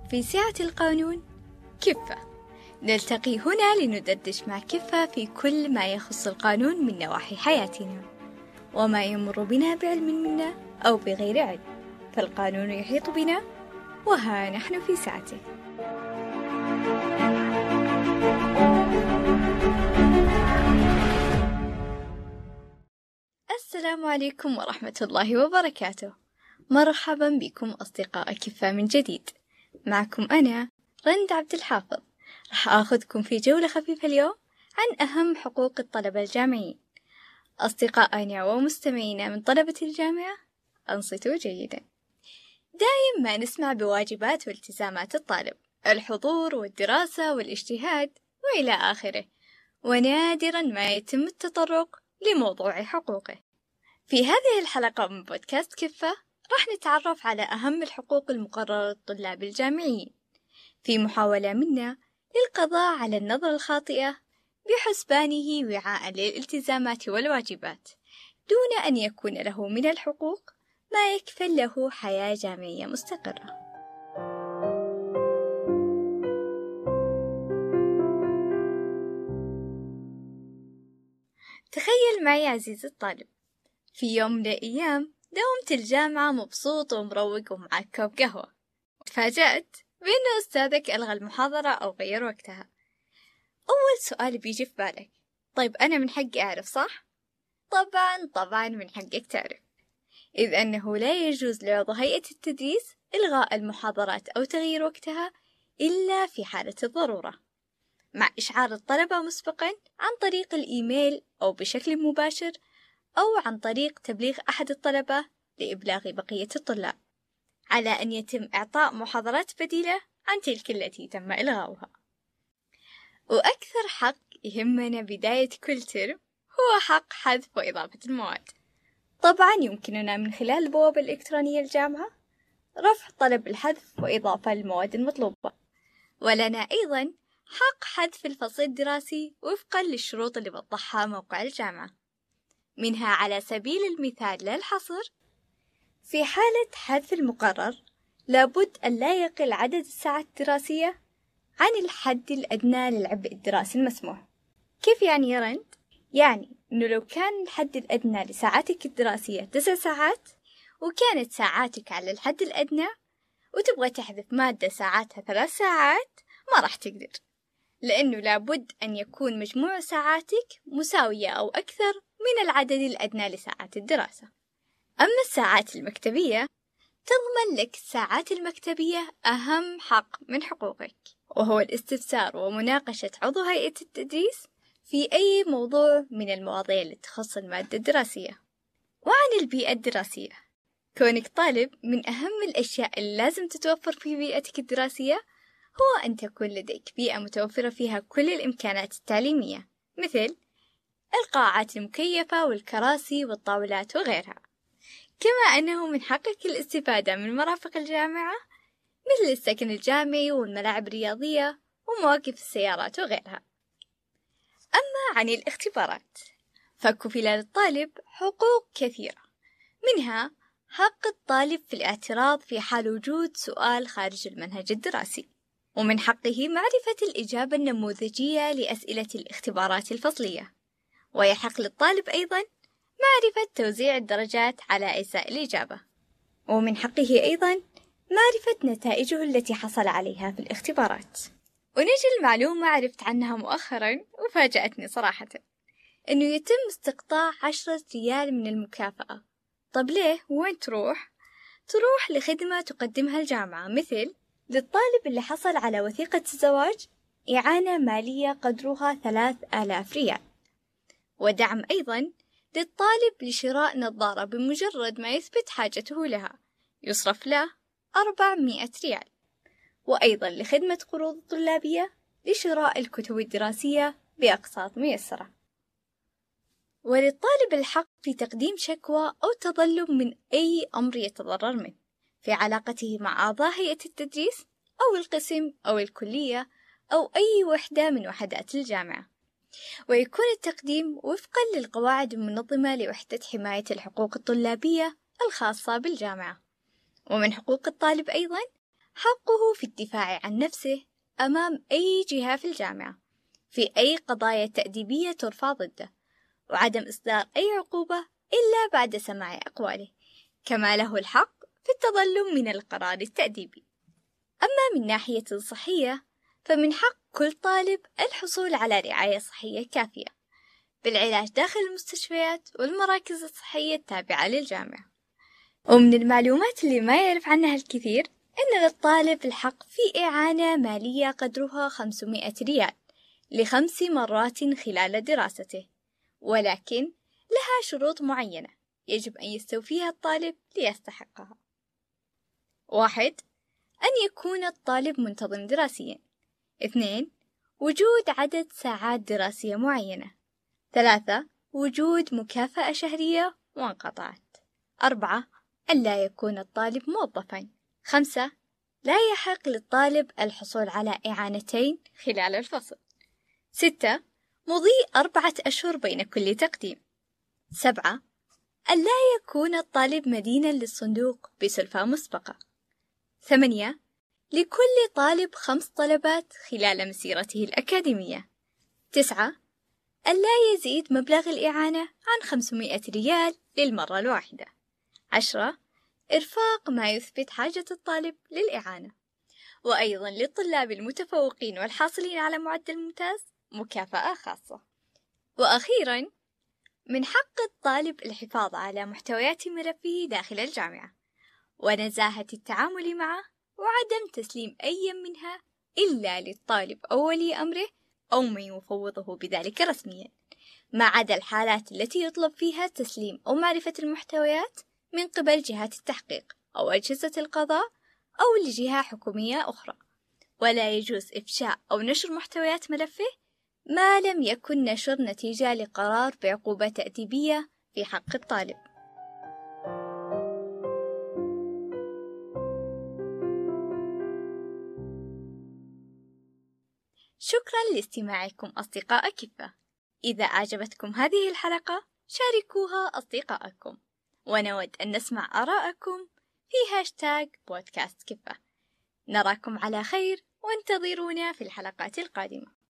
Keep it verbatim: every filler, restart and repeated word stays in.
في ساعة القانون كفة. نلتقي هنا لندردش مع كفة في كل ما يخص القانون من نواحي حياتنا وما يمر بنا بعلم منا أو بغير علم، فالقانون يحيط بنا وها نحن في ساعته. السلام عليكم ورحمة الله وبركاته. مرحبا بكم أصدقاء كفة من جديد. معكم أنا رند عبد الحافظ. رح آخذكم في جولة خفيفة اليوم عن أهم حقوق الطلبة الجامعيين. أصدقائنا ومستمعينا من طلبة الجامعة، أنصتوا جيدا. دايم ما نسمع بواجبات والتزامات الطالب، الحضور والدراسة والاجتهاد وإلى آخره، ونادرا ما يتم التطرق لموضوع حقوقه. في هذه الحلقة من بودكاست كفة راح نتعرف على أهم الحقوق المقررة للطلاب الجامعيين، في محاولة منا للقضاء على النظرة الخاطئة بحسبانه وعاء للالتزامات والواجبات، دون أن يكون له من الحقوق ما يكفل له حياة جامعية مستقرة. تخيل معي عزيزي الطالب، في يوم من الأيام داومت الجامعة مبسوط ومروق ومعك كوب قهوة، تفاجأت بأن أستاذك ألغى المحاضرة أو غير وقتها. أول سؤال بيجي في بالك، طيب أنا من حقي أعرف صح؟ طبعا طبعا من حقك تعرف، إذ أنه لا يجوز لعضو هيئة التدريس إلغاء المحاضرات أو تغيير وقتها إلا في حالة الضرورة، مع إشعار الطلبة مسبقا عن طريق الإيميل أو بشكل مباشر أو عن طريق تبليغ أحد الطلبة لإبلاغ بقية الطلاب على أن يتم إعطاء محاضرات بديلة عن تلك التي تم إلغاؤها. وأكثر حق يهمنا بداية كل ترم هو حق حذف وإضافة المواد. طبعا يمكننا من خلال البوابة الإلكترونية الجامعة رفع طلب الحذف وإضافة للمواد المطلوبة، ولنا أيضا حق حذف الفصل الدراسي وفقا للشروط اللي وضحها موقع الجامعة، منها على سبيل المثال لا الحصر، في حالة حذف المقرر لابد أن لا يقل عدد الساعات الدراسية عن الحد الأدنى للعبء الدراسي المسموح. كيف يعني يا رند؟ يعني أنه لو كان الحد الأدنى لساعاتك الدراسية تسع ساعات وكانت ساعاتك على الحد الأدنى وتبغى تحذف مادة ساعاتها ثلاث ساعات ما راح تقدر، لأنه لابد أن يكون مجموع ساعاتك مساوية أو أكثر من العدد الأدنى لساعات الدراسة. أما الساعات المكتبية تضمن لك الساعات المكتبية أهم حق من حقوقك، وهو الاستفسار ومناقشة عضو هيئة التدريس في أي موضوع من المواضيع اللي تخص المادة الدراسية. وعن البيئة الدراسية، كونك طالب، من أهم الأشياء اللي لازم تتوفر في بيئتك الدراسية هو أن تكون لديك بيئة متوفرة فيها كل الإمكانات التعليمية، مثل القاعات المكيفة والكراسي والطاولات وغيرها، كما أنه من حقك الاستفادة من مرافق الجامعة مثل السكن الجامعي والملاعب الرياضية ومواقف السيارات وغيرها. أما عن الاختبارات، فكفل للطالب حقوق كثيرة، منها حق الطالب في الاعتراض في حال وجود سؤال خارج المنهج الدراسي، ومن حقه معرفة الإجابة النموذجية لأسئلة الاختبارات الفصلية، ويحق للطالب أيضا معرفة توزيع الدرجات على أجزاء الإجابة، ومن حقه أيضا معرفة نتائجه التي حصل عليها في الاختبارات. ونجي المعلومة عرفت عنها مؤخرا وفاجأتني صراحة، أنه يتم استقطاع عشرة ريال من المكافأة. طب ليه؟ وين تروح؟ تروح لخدمة تقدمها الجامعة، مثل للطالب اللي حصل على وثيقة الزواج إعانة مالية قدرها ثلاث آلاف ريال، ودعم أيضا للطالب لشراء نظارة بمجرد ما يثبت حاجته لها يصرف له أربعمائة ريال، وأيضا لخدمة قروض طلابية لشراء الكتب الدراسية بأقساط ميسرة. وللطالب الحق في تقديم شكوى أو تظلم من أي أمر يتضرر منه في علاقته مع أعضاء هيئة التدريس أو القسم أو الكلية أو أي وحدة من وحدات الجامعة، ويكون التقديم وفقا للقواعد المنظمة لوحدة حماية الحقوق الطلابية الخاصة بالجامعة. ومن حقوق الطالب أيضا حقه في الدفاع عن نفسه أمام أي جهة في الجامعة في أي قضايا تأديبية ترفع ضده، وعدم إصدار أي عقوبة إلا بعد سماع أقواله، كما له الحق في التظلم من القرار التأديبي. أما من ناحية صحية، فمن حق كل طالب الحصول على رعاية صحية كافية بالعلاج داخل المستشفيات والمراكز الصحية التابعة للجامعة. ومن المعلومات اللي ما يعرف عنها الكثير إن للطالب الحق في إعانة مالية قدرها خمسمائة ريال لخمس مرات خلال دراسته، ولكن لها شروط معينة يجب أن يستوفيها الطالب ليستحقها. واحد، أن يكون الطالب منتظم دراسيا. اثنين، وجود عدد ساعات دراسية معينة. ثلاثة، وجود مكافأة شهرية وانقطعت. أربعة، أن لا يكون الطالب موظفا. خمسة، لا يحق للطالب الحصول على إعانتين خلال الفصل. ستة، مضي أربعة أشهر بين كل تقديم. سبعة، أن لا يكون الطالب مدينا للصندوق بسلفة مسبقة. ثمانية، لكل طالب خمس طلبات خلال مسيرته الأكاديمية. تسعة، أن لا يزيد مبلغ الإعانة عن خمسمائة ريال للمرة الواحدة. عشرة، إرفاق ما يثبت حاجة الطالب للإعانة. وأيضا للطلاب المتفوقين والحاصلين على معدل ممتاز مكافأة خاصة. وأخيرا، من حق الطالب الحفاظ على محتويات ملفه داخل الجامعة ونزاهة التعامل معه، وعدم تسليم أي منها إلا للطالب أو ولي أمره أو من يفوضه بذلك رسميا، ما عدا الحالات التي يطلب فيها تسليم أو معرفة المحتويات من قبل جهات التحقيق أو أجهزة القضاء أو لجهة حكومية أخرى. ولا يجوز إفشاء أو نشر محتويات ملفه ما لم يكن نشر نتيجة لقرار بعقوبة تأديبية في حق الطالب. شكرا لاستماعكم أصدقاء كفة. إذا أعجبتكم هذه الحلقة شاركوها أصدقائكم، ونود أن نسمع آراءكم في هاشتاغ بودكاست كفة. نراكم على خير وانتظرونا في الحلقات القادمة.